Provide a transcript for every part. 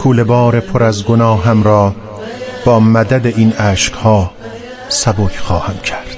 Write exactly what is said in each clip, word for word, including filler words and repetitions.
کوله بار پر از گناهم را با مدد این اشکها سبک خواهم کرد.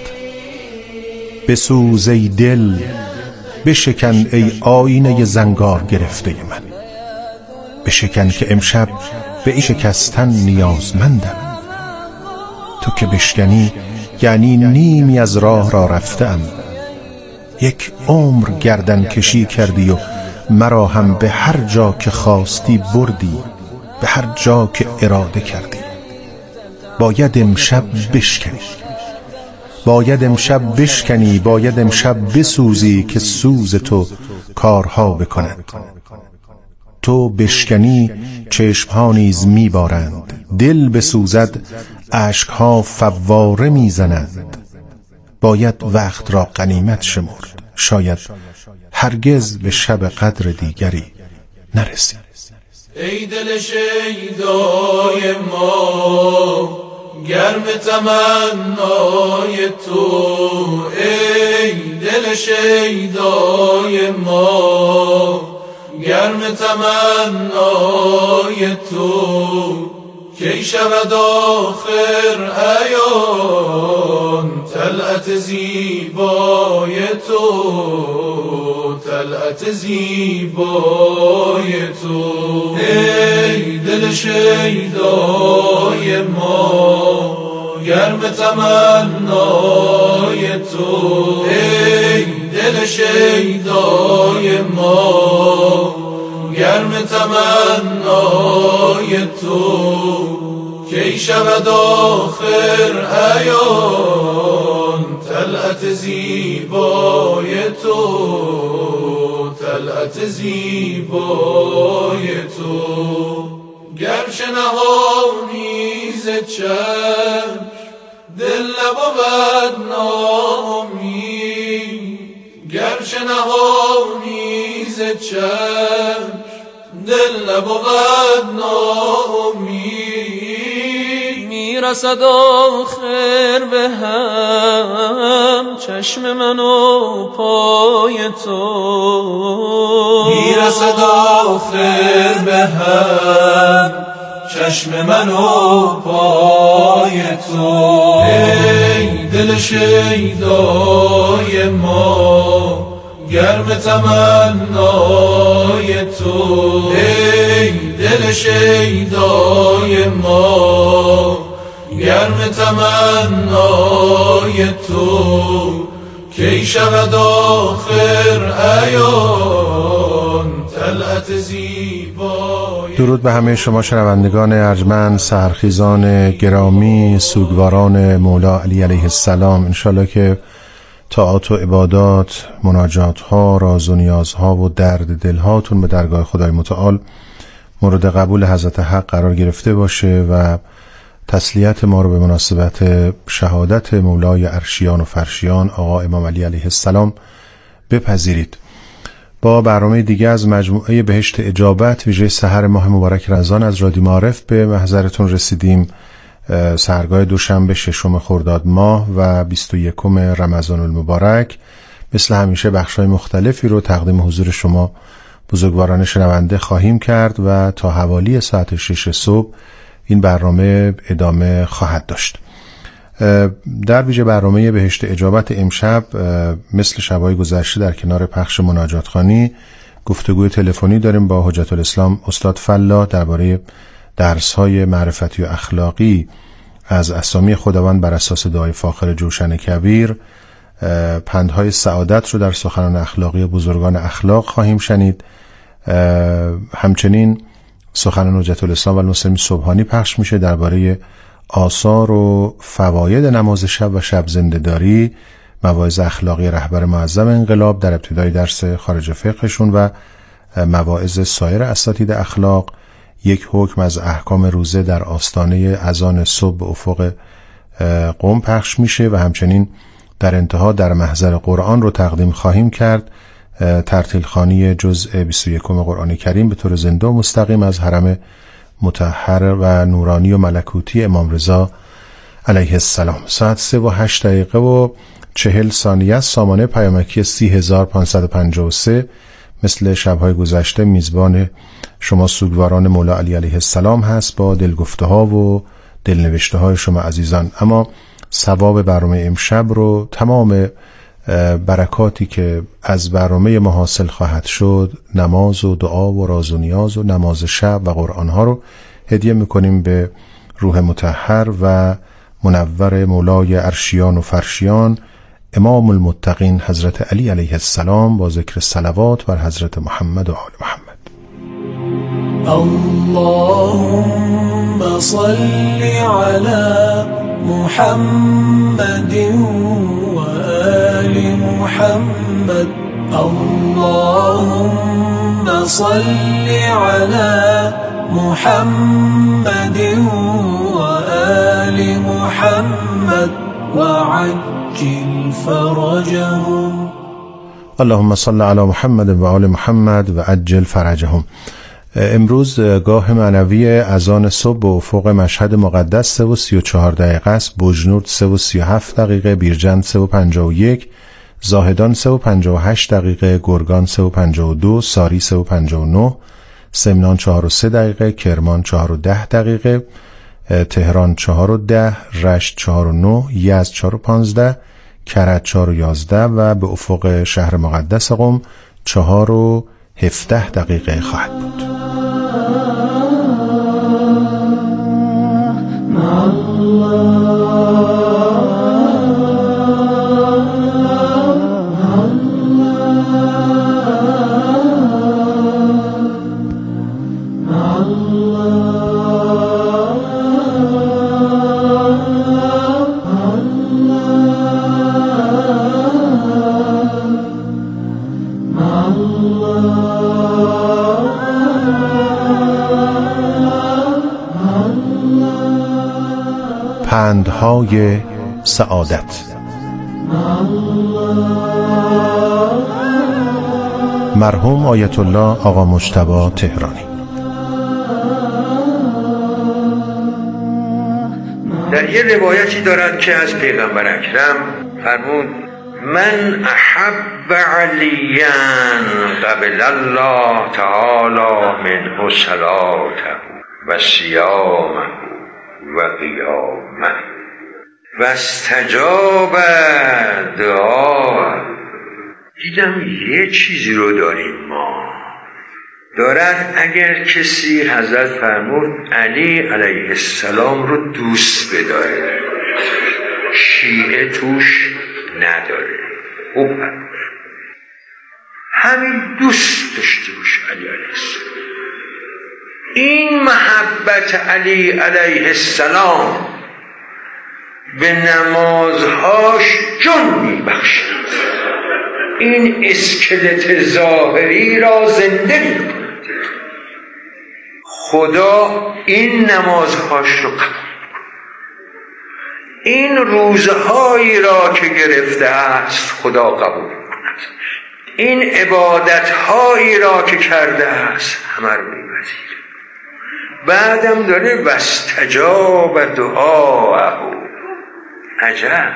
بسوز ای دل، بشکن ای آینه زنگار گرفته من، بشکن که امشب به این شکستن نیازمندم. تو که بشکنی یعنی نیمی از راه را رفتم. یک عمر گردن کشی کردی و مرا هم به هر جا که خواستی بردی، به هر جا که اراده کردی. باید امشب بشکنی، باید امشب بشکنی، باید امشب بسوزی که سوز تو کارها بکند. تو بشکنی چشمها نیز میبارند، دل بسوزد اشکها فواره میزنند. باید وقت را غنیمت شمرد، شاید هرگز به شب قدر دیگری نرسی. ای دل شیدای ما، گرم تمنای تو، ای دل شیدای ما، گرم تمنای تو. کی شود آخر عیان طلعت زیبای تو، طلعت زیبای تو. ای دل شیدای ما، گرم تمنای تو، ای دل شیدای ما، گرم تمنای تو. کی شود آخر عیان طلعت زیبای تو، طلعت زیبای تو. گر شنهانی ز چشم دل نبود ناامید، گر شنهانی ز چشم دل نبود ناامید. میرسد آخر به هم چشم من و پای تو، میرسد آخر به هم چشم من و پای تو. ای دل شیدای ما، گرم تمنای تو، ای دل شیدای ما، گرم تمنای تو. کی شود آخر عیان طلعت زیبای. درود به همه شما شنوندگان ارجمند، سحرخیزان گرامی، سوگواران مولا علی علیه السلام. انشالله که طاعات و عبادات، مناجات ها، راز و نیازها و درد دلهاتون به درگاه خدای متعال مورد قبول حضرت حق قرار گرفته باشه و تسلیت ما رو به مناسبت شهادت مولای عرشیان و فرشیان آقا امام علی علیه السلام بپذیرید. با برنامه دیگه از مجموعه بهشت اجابت ویژه سحر ماه مبارک رمضان از رادیو معارف به محضرتون رسیدیم. سحرگاه دوشنبه ششم خرداد ماه و بیست و یکم رمضان المبارک. مثل همیشه بخش‌های مختلفی رو تقدیم حضور شما بزرگواران شنونده خواهیم کرد و تا حوالی ساعت شش صبح این برنامه ادامه خواهد داشت. در ویژه برنامه بهشت اجابت امشب مثل شب‌های گذشته در کنار پخش مناجات خوانی گفتگوی تلفنی داریم با حجت الاسلام استاد فلاح درباره درس‌های معرفتی و اخلاقی از اسامی خداوند بر اساس دعای فاخر جوشن کبیر. پندهای سعادت رو در سخنان اخلاقی بزرگان اخلاق خواهیم شنید. همچنین سخنان حجت الاسلام و المسلمین صبحانی پخش میشه درباره آثار و فواید نماز شب و شب زنده‌داری، مواعظ اخلاقی رهبر معظم انقلاب در ابتدای درس خارج فقهشون و مواعظ سایر اساتید اخلاق. یک حکم از احکام روزه در آستانه اذان صبح به افق قم پخش میشه و همچنین در انتها در محضر قرآن رو تقدیم خواهیم کرد. ترتیل خوانی جزء بیست و یکم قرآن کریم به طور زنده و مستقیم از حرم مطهر و نورانی و ملکوتی امام رضا علیه السلام. ساعت سه و هشت دقیقه و چهل ثانیه است. سامانه پیامکی سی هزار پانصد و پنجاه و سه. مثل شبهای گذشته میزبان شما سوگواران مولا علی علیه السلام هست با دلگفته ها و دلنوشته های شما عزیزان. اما ثواب برنامه امشب رو، تمام برکاتی که از برنامه ما حاصل خواهد شد، نماز و دعا و راز و نیاز و نماز شب و قرآن ها رو هدیه میکنیم به روح مطهر و منور مولای عرشیان و فرشیان امام المتقین حضرت علی علیه السلام با ذکر صلوات بر حضرت محمد و آل محمد. اللهم صل على محمد و آل محمد. اللهم صل على محمد و آل محمد وعجل فرجهم. اللهم صل علی محمد و آل محمد و عجل فرجهم. امروز گاه معنوی اذان صبح به افق مشهد مقدس سه و سی و چهار دقیقه است. بجنورد سه و سی و هفت دقیقه، بیرجند سه و پنجاه و یک، زاهدان سه و پنجاه و هشت دقیقه، گرگان سه و پنجاه و دو، ساری سه و پنجاه و نه، سمنان چهار و سه دقیقه، کرمان چهار و ده دقیقه، تهران چهار و ده، رشت چهار و نه، یزد چهار و پانزده، کرج چهار و یازده و به افق شهر مقدس قم چهار و هفده دقیقه خواهد بود. پندهای سعادت. مرحوم آیت الله آقا مجتبی تهرانی. در یه روایتی دارد که از پیغمبر اکرم فرمود من احب علیا قبل الله تعالی منه صلاته و صیامه و قیامه و استجاب دعا. دیدم یه چیزی رو داریم ما دارد. اگر کسی حضرت فرمود علی علیه السلام رو دوست بداره، شیعه توش نداره، خوب همین دوست داشته باشه علی علیه السلام. این محبت علی علیه السلام به نمازهاش جان میبخشد، این اسکلت ظاهری را زنده میکند. خدا این نمازهاش رو قبول میکند، این روزهایی را که گرفته است خدا قبول میکند، این عبادتهایی را که کرده است همه رو میپذیرد. بعدم داره واستجاب دعاءه. عجب،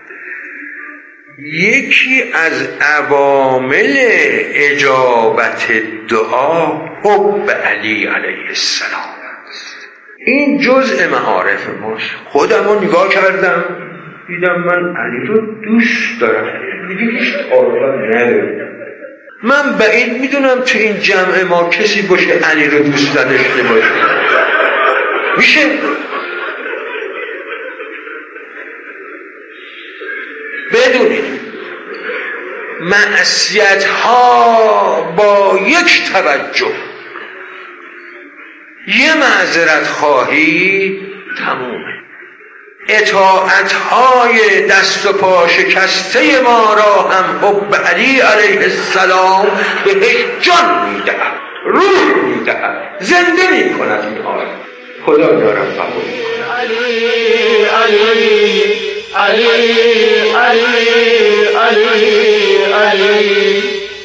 یکی از عوامل اجابت دعا حب علی علیه السلام است. این جزء معارف ماست. خودم رو نگاه کردم دیدم من علی رو دوست دارم، دیگه هیچ تعارضی ندارم. من بعید میدونم تو این جمع ما کسی باشه علی رو دوست نداشته باشه. میشه؟ بدونید معصیت ها با یک توجه، یه معذرت خواهی تمومه. اطاعت های دست و پا شکسته ما را هم حب علی علیه السلام بهش جان میدهد، روح میدهد، زنده میکند. این آیه خدا دارم قبول میکند. علی علی علی علی علی علی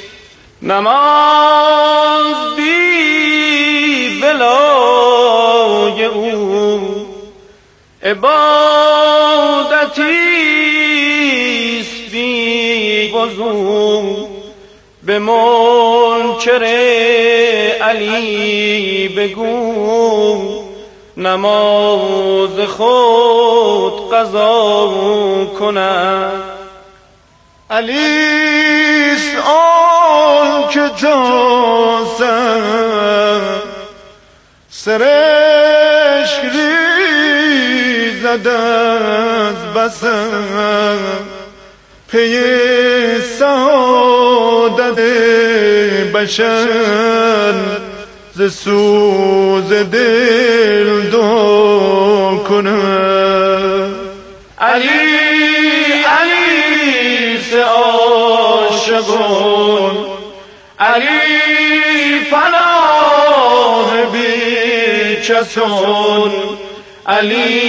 نماز بی بلای او عبادتیست بی وضو، به منکر علی بگو نماز خود قضا کند. علیست آن که تا سر سرشک ریزد از بسر پی سعادت بشر ز سوز دل دعا کند. علی علی سے عاشقون، علی پناه بی کسون، علی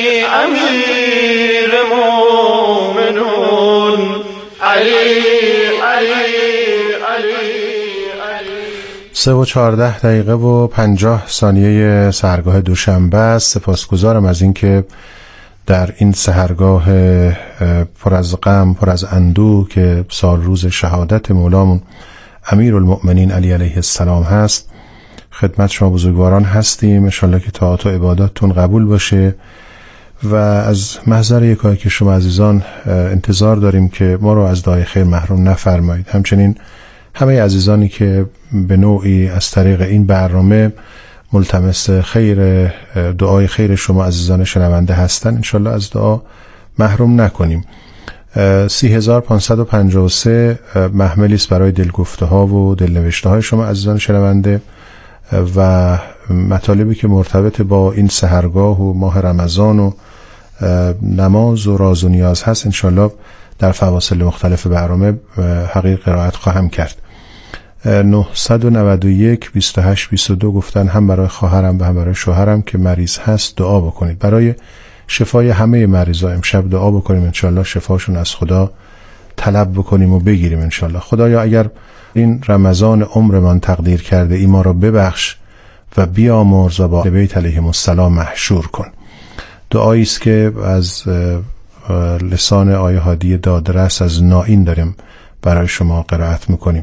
امیر مومنون، علی علی علی علی. سه و چهارده دقیقه و پنجاه ثانیه سحرگاه دوشنبه است. سپاسگزارم از اینکه در این سحرگاه پر از غم، پر از اندوه که سال روز شهادت مولامون امیرالمؤمنین علی علیه السلام هست، خدمت شما بزرگواران هستیم. انشالله که طاعات و عباداتتون قبول باشه و از محضر یکایی که شما عزیزان انتظار داریم که ما رو از دعای خیر محروم نفرمایید. همچنین همه عزیزانی که به نوعی از طریق این برنامه ملتمس خیر، دعای خیر شما عزیزان شنونده هستن، انشالله از دعا محروم نکنیم. سی هزار پانصد و پنجاه و سه محملی است برای دلگفته ها و دلنوشته های شما عزیزان شنونده و مطالبی که مرتبط با این سحرگاه و ماه رمضان و نماز و راز و نیاز هست انشالله در فواصل مختلف برنامه حقیق قرائت خواهم کرد. نهصد و نود و یک بیست و هشت بیست و دو گفتن هم برای خواهرم و هم برای شوهرم که مریض هست دعا بکنید. برای شفای همه مریضا امشب دعا بکنیم، انشالله شفاشون از خدا طلب بکنیم و بگیریم انشالله. خدایا اگر این رمضان عمرمان تقدیر کرده ای ما را ببخش و بیامرز و با اهل بیت علیهم السلام محشور کن. دعایی است که از لسان آیه هادی دادرس از نائین داریم برای شما قرائت میکنیم.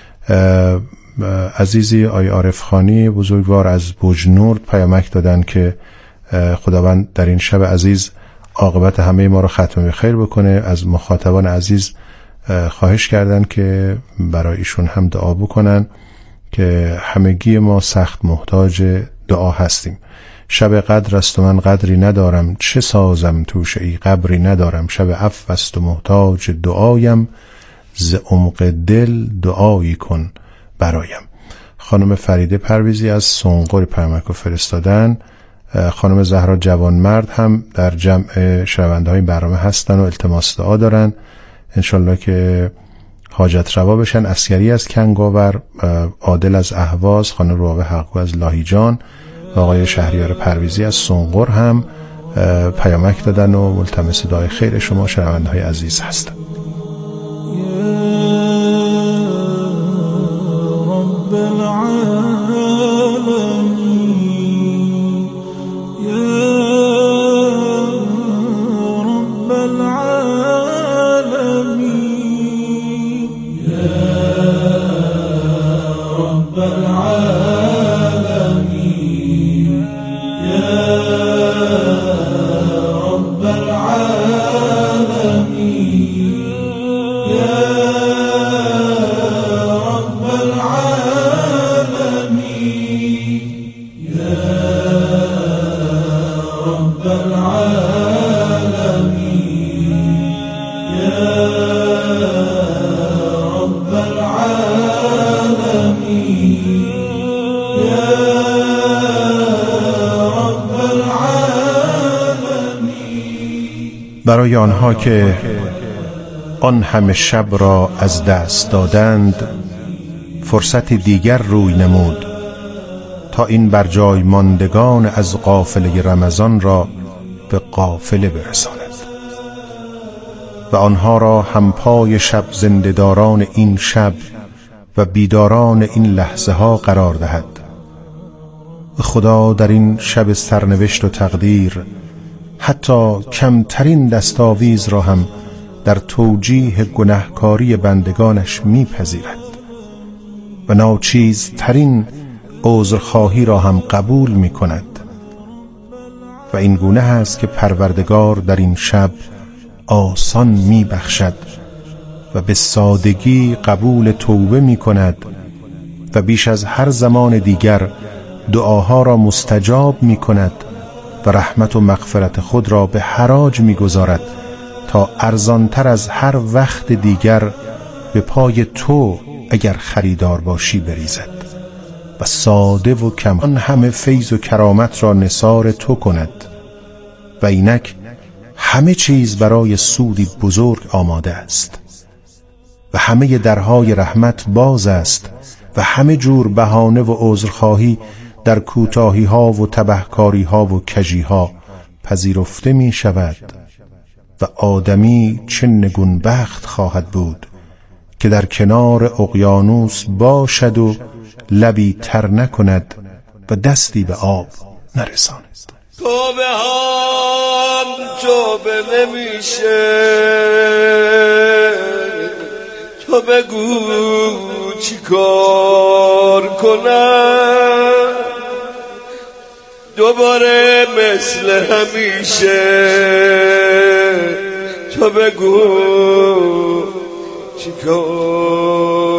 عزیزی آیه عارف خانی بزرگوار از بوجنورد پیامک دادن که خداوند در این شب عزیز عاقبت همه ما رو ختم به خیر بکنه. از مخاطبان عزیز خواهش کردن که برای ایشون هم دعا بکنن که همگی ما سخت محتاج دعا هستیم. شب قدر است و من قدری ندارم، چه سازم توش ای قبری ندارم. شب عفو است و محتاج دعایم، ز عمق دل دعایی کن برایم. خانم فریده پرویزی از سنقر پیامک فرستادن. خانم زهرا جوانمرد هم در جمع شنونده های برنامه هستن و التماس دعا دارن انشالله که حاجت روا بشن. اسکری از کنگاور، عادل از اهواز، خانم روابه حقو از لاهیجان و آقای شهریار پرویزی از سنقر هم پیامک دادن و ملتمس دعای خیر شما شنونده های عزیز هستن. برای آنها که آن همه شب را از دست دادند فرصت دیگر روی نمود تا این بر جای ماندگان از قافله رمضان را به قافله برساند و آنها را همپای شب زنده‌داران این شب و بیداران این لحظه ها قرار دهد. خدا در این شب سرنوشت و تقدیر حتی کمترین دستاویز را هم در توجیه گناهکاری بندگانش میپذیرد و ناچیزترین عذرخواهی را هم قبول می کند و این گونه هست که پروردگار در این شب آسان می بخشد و به سادگی قبول توبه می کند و بیش از هر زمان دیگر دعاها را مستجاب می کند و رحمت و مغفرت خود را به حراج می گذارد تا ارزانتر از هر وقت دیگر به پای تو اگر خریدار باشی بریزد و ساده و کم آن همه فیض و کرامت را نثار تو کند و اینک همه چیز برای سودی بزرگ آماده است و همه درهای رحمت باز است و همه جور بهانه و عذرخواهی در کوتاهی ها و تبهکاری ها و کجی ها پذیرفته می شود و آدمی چه نگون بخت خواهد بود که در کنار اقیانوس باشد و لبی تر نکند و دستی به آب نرساند. توبه هم توبه نمیشه، تو بگو چی کار کنم دوباره مثل همیشه، تو بگو چی کار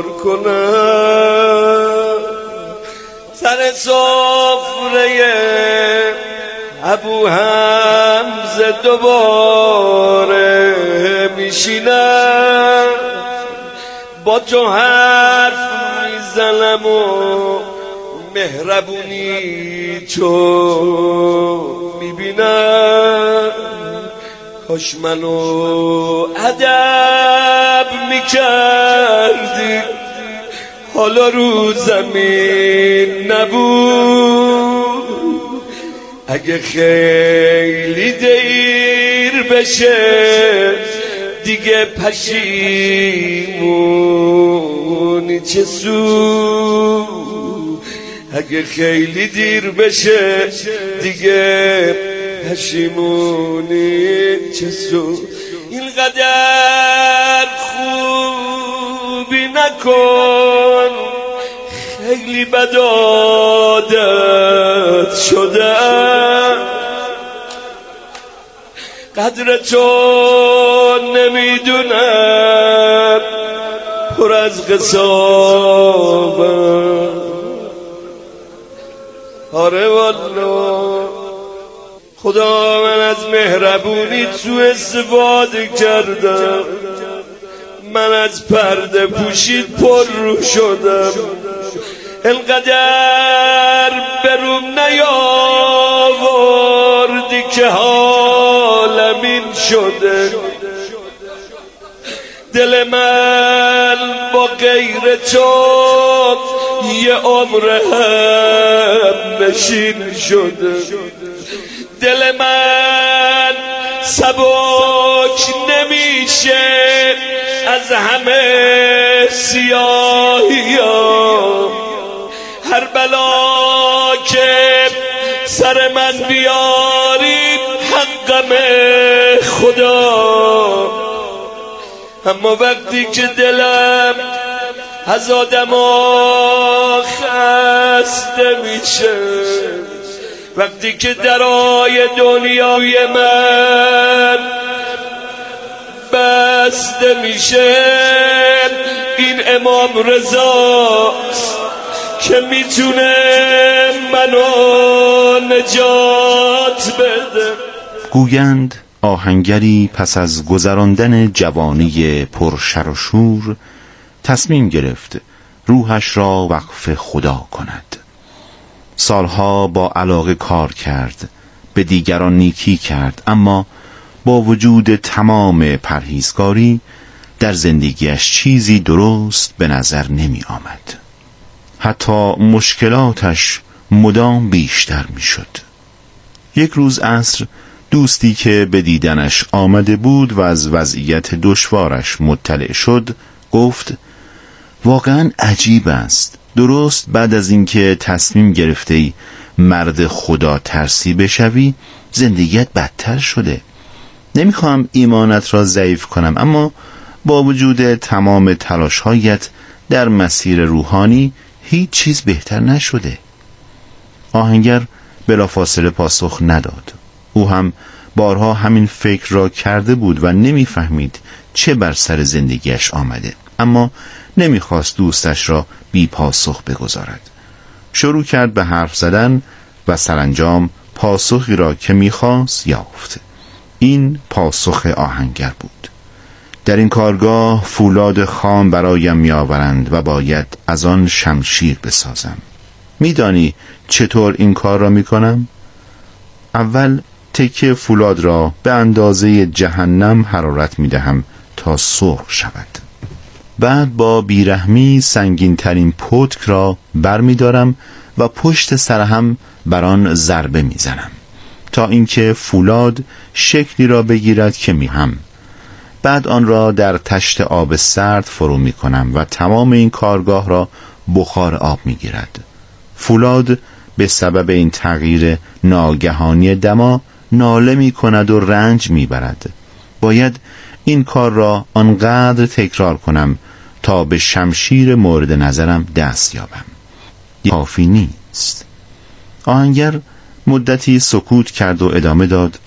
کنم سر سفره ابو حمزه دوباره میشینم با تو حرف میزنم و مهربونی تو میبینم، کاش منو ادب میکردی حالا رو زمین نبود، اگه خیلی دیر بشه دیگه پشیمونی چه سود، اگه خیلی دیر بشه دیگه پشیمونی چه سود، اینقدر خوبی نکن خیلی بد عادت شدم، قدر تو نمیدونم پر از قصابم، آره والله خدا من از مهربونی تو استفاده کردم، من از پرده پوشید پر رو شدم، انقدر بروم نیاوردی که حالم این شده، دل من با غیر تو یه عمر هم نشین شده، دل من سبک نمیشه از همه سیاهی ها، هر بلا که سر من بیاری حقم خدا، اما وقتی که دلم از آدما خسته میشه، وقتی که درای دنیای من بسته میشه، این امام رضا که میتونه منو نجات بده. گویند آهنگری پس از گذراندن جوانی پرشر و شور تصمیم گرفت روحش را وقف خدا کند. سالها با علاقه کار کرد، به دیگران نیکی کرد، اما با وجود تمام پرهیزکاری در زندگیش چیزی درست به نظر نمی آمد. حتی مشکلاتش مدام بیشتر می شد. یک روز عصر دوستی که به دیدنش آمده بود و از وضعیت دشوارش مطلع شد گفت واقعا عجیب است، درست بعد از اینکه تصمیم گرفتی مرد خدا ترسی بشوی زندگیت بدتر شده. نمیخوام ایمانت را ضعیف کنم، اما با وجود تمام تلاش‌هایت در مسیر روحانی هیچ چیز بهتر نشده. آهنگر بلافاصله پاسخ نداد. او هم بارها همین فکر را کرده بود و نمیفهمید چه بر سر زندگیش آمده، اما نمیخواست دوستش را بی پاسخ بگذارد. شروع کرد به حرف زدن و سرانجام پاسخی را که میخواست یافت. این پاسخ آهنگر بود: در این کارگاه فولاد خام برایم میآورند و باید از آن شمشیر بسازم. میدانی چطور این کار را میکنم؟ اول تکه فولاد را به اندازه جهنم حرارت میدهم تا سرخ شود. بعد با بیرحمی سنگین ترین پتک را بر می دارم و پشت سر هم بر آن ضربه می زنم تا اینکه فولاد شکلی را بگیرد که می هم. بعد آن را در تشت آب سرد فرو می کنم و تمام این کارگاه را بخار آب می گیرد. فولاد به سبب این تغییر ناگهانی دما ناله می کند و رنج می برد. باید این کار را آنقدر تکرار کنم تا به شمشیر مورد نظرم دست یابم. کافی نیست. آهنگر مدتی سکوت کرد و ادامه داد: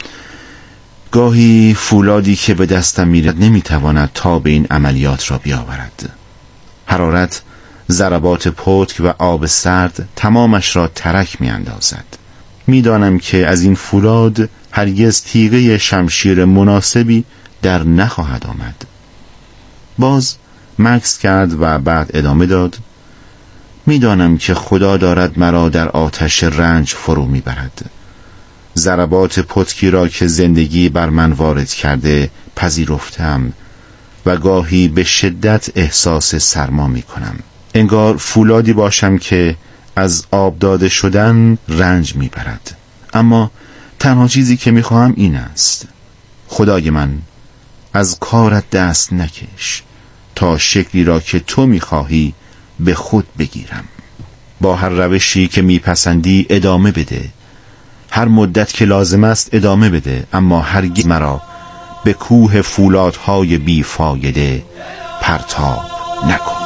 گاهی فولادی که به دستم میرد نمیتواند تا به این عملیات را بیاورد. حرارت، ضربات پتک و آب سرد تمامش را ترک میاندازد. میدانم که از این فولاد هرگز تیغه شمشیر مناسبی در نخواهد آمد. باز مکث کرد و بعد ادامه داد: میدانم که خدا دارد مرا در آتش رنج فرو میبرد. ضربات پتکی را که زندگی بر من وارد کرده پذیرفتم و گاهی به شدت احساس سرما میکنم. انگار فولادی باشم که از آب داده شدن رنج میبرد. اما تنها چیزی که میخواهم این است: خدای من، از کارت دست نکش تا شکلی را که تو میخواهی به خود بگیرم. با هر روشی که میپسندی ادامه بده، هر مدت که لازم است ادامه بده، اما هرگز مرا به کوه فولادهای بیفایده پرتاب نکن.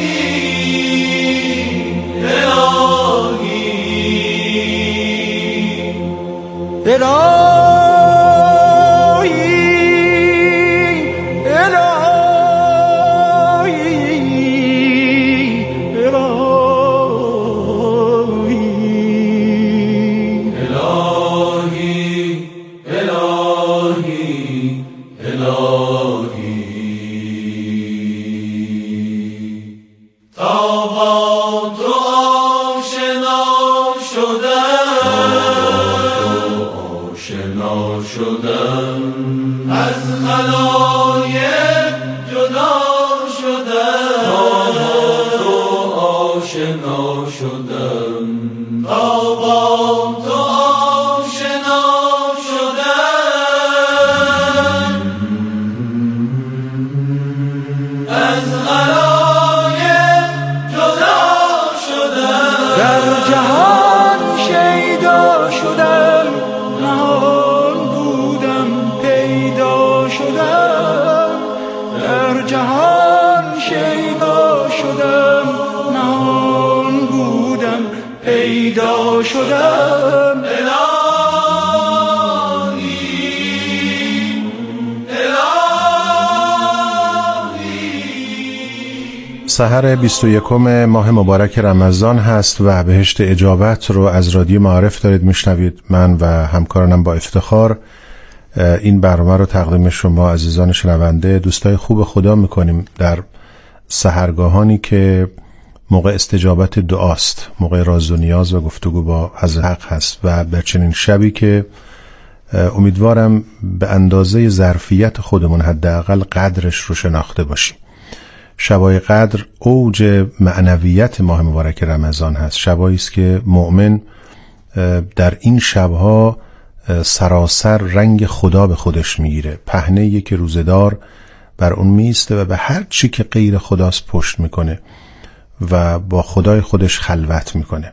سحر بیست و یکم ماه مبارک رمضان هست و بهشت اجابت رو از رادیو معارف دارید میشنوید. من و همکارانم با افتخار این برنامه رو تقدیم شما عزیزان شنونده دوستای خوب خدا میکنیم در سحرگاهانی که موقع استجابت دعاست، موقع راز و نیاز و گفتگو با حضرت حق هست و در چنین شبی که امیدوارم به اندازه ظرفیت خودمون حداقل قدرش رو شناخته باشیم. شبای قدر اوج معنویت ماه مبارک رمضان هست. شبایی است که مؤمن در این شبها سراسر رنگ خدا به خودش میگیره. پهنه‌ای که روزدار بر اون میسته و به هر چی که غیر خداست پشت میکنه و با خدای خودش خلوت میکنه.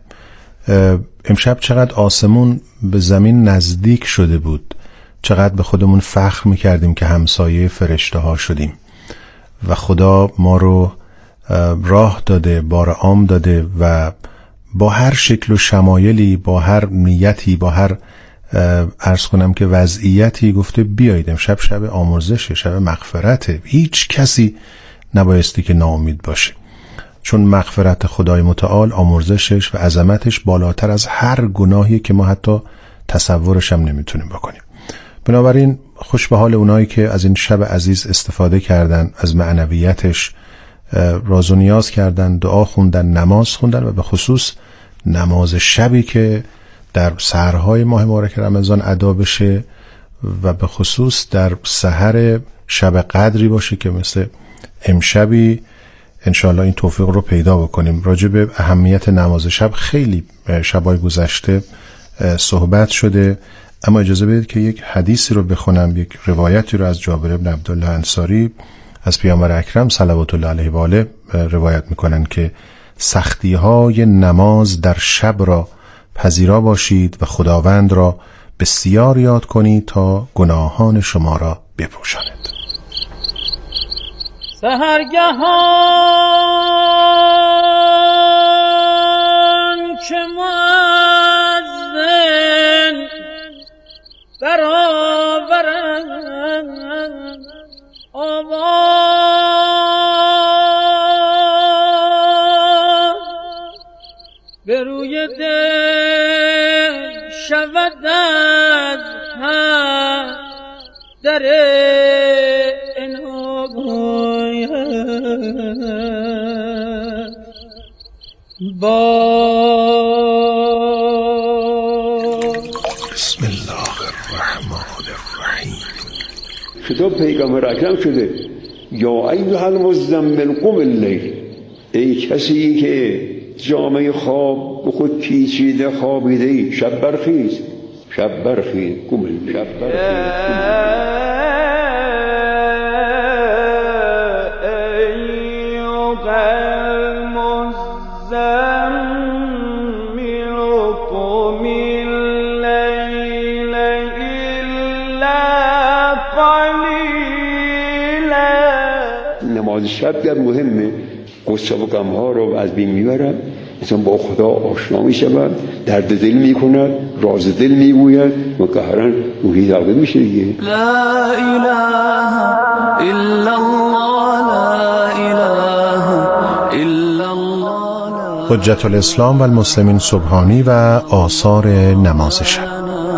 امشب چقدر آسمون به زمین نزدیک شده بود، چقدر به خودمون فخر میکردیم که همسایه فرشته ها شدیم و خدا ما رو راه داده، بار عام داده و با هر شکل و شمایلی، با هر نیتی، با هر عرض کنم که وضعیتی گفته بیایید امشب شب آمرزشه، شب مغفرته. هیچ کسی نبایستی که ناامید باشه، چون مغفرت خدای متعال، آمرزشش و عظمتش بالاتر از هر گناهی که ما حتی تصورش هم نمیتونیم بکنیم. بنابراین خوش به حال اونایی که از این شب عزیز استفاده کردن، از معنویتش راز و نیاز کردن، دعا خوندن، نماز خوندن و به خصوص نماز شبی که در سحرهای ماه مبارک رمضان ادا بشه و به خصوص در سحر شب قدری باشه که مثل امشبی انشاءالله این توفیق رو پیدا بکنیم. راجع به اهمیت نماز شب خیلی شبای گذشته صحبت شده، اما اجازه بدید که یک حدیثی رو بخونم، یک روایتی رو از جابر بن عبدالله انصاری از پیامبر اکرم صلوات الله علیه و آله روایت میکنن که سختی های نماز در شب را پذیرا باشید و خداوند را بسیار یاد کنید تا گناهان شما را بپوشاند. سحرگهان که مؤذن برآورند آواز به روی دل شود از هر در انهاگوی با بسم الله الرحمن الرحیم. خطاب پیغمبر اکرم شده یا ایها المزمل قم اللیل، ای کسی که جامعه خواب به خود پیچیده خوابیده، شب برخیز، شب برخیز، قم اللیل، شب برخیز. نماز شب در مهمه، غصه و غم‌ها رو از بین میبرد، انسان با خدا آشنا میشود، درد دل میکند، راز دل میگوید و قهرن روحی داغه میشه دیگه. لا اله الا الله، لا اله الا الله. حجت الاسلام و المسلمین سبحانی و آثار نماز شب.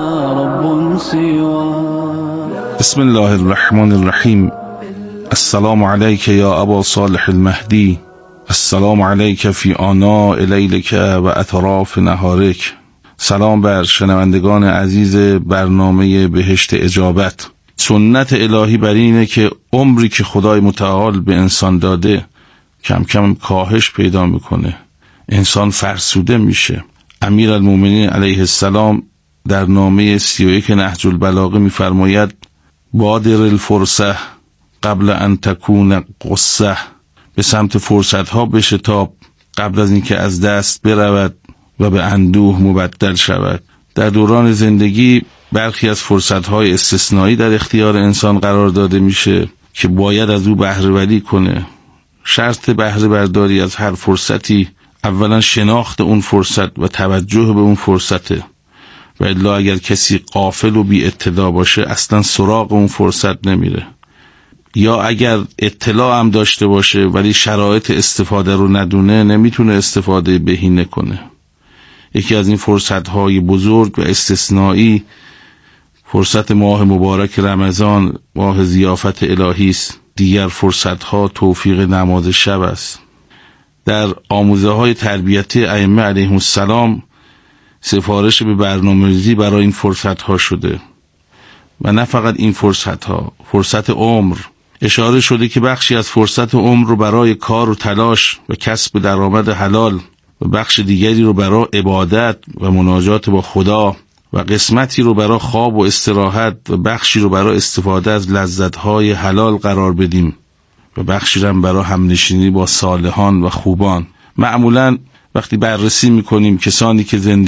بسم الله الرحمن الرحیم. السلام علیک یا ابا صالح المهدی، السلام علیک فی آناء لیلک و اطراف نهارک. سلام بر شنوندگان عزیز برنامه بهشت اجابت. سنت الهی بر اینه که عمری که خدای متعال به انسان داده کم کم کاهش پیدا میکنه، انسان فرسوده میشه. امیرالمومنین علیه السلام در نامه سی و یک نهج البلاغه میفرماید بادر الفرصه قبل ان تکون قصه، به سمت فرصت ها بشتاب قبل از اینکه از دست برود و به اندوه مبدل شود. در دوران زندگی برخی از فرصت های استثنایی در اختیار انسان قرار داده میشه که باید از او بهره وری کنه. شرط بهره برداری از هر فرصتی اولا شناخت اون فرصت و توجه به اون فرصته، و الا اگر کسی غافل و بی اطلاع باشه اصلا سراغ اون فرصت نمیره، یا اگر اطلاع هم داشته باشه ولی شرایط استفاده رو ندونه نمیتونه استفاده بهینه کنه. یکی از این فرصت‌های بزرگ و استثنایی فرصت ماه مبارک رمضان، ماه ضیافت الهی است. دیگر فرصت‌ها توفیق نماز شب است. در آموزه‌های تربیتی ائمه علیهم السلام سفارش به برنامه‌ریزی برای این فرصت‌ها شده و نه فقط این فرصت‌ها، فرصت عمر. اشاره شده که بخشی از فرصت عمر رو برای کار و تلاش و کسب درآمد حلال و بخش دیگری رو برای عبادت و مناجات با خدا و قسمتی رو برای خواب و استراحت و بخشی رو برای استفاده از لذت‌های حلال قرار بدیم و بخشی رو برای همنشینی با صالحان و خوبان. معمولاً وقتی بررسی می‌کنیم کسانی که زنده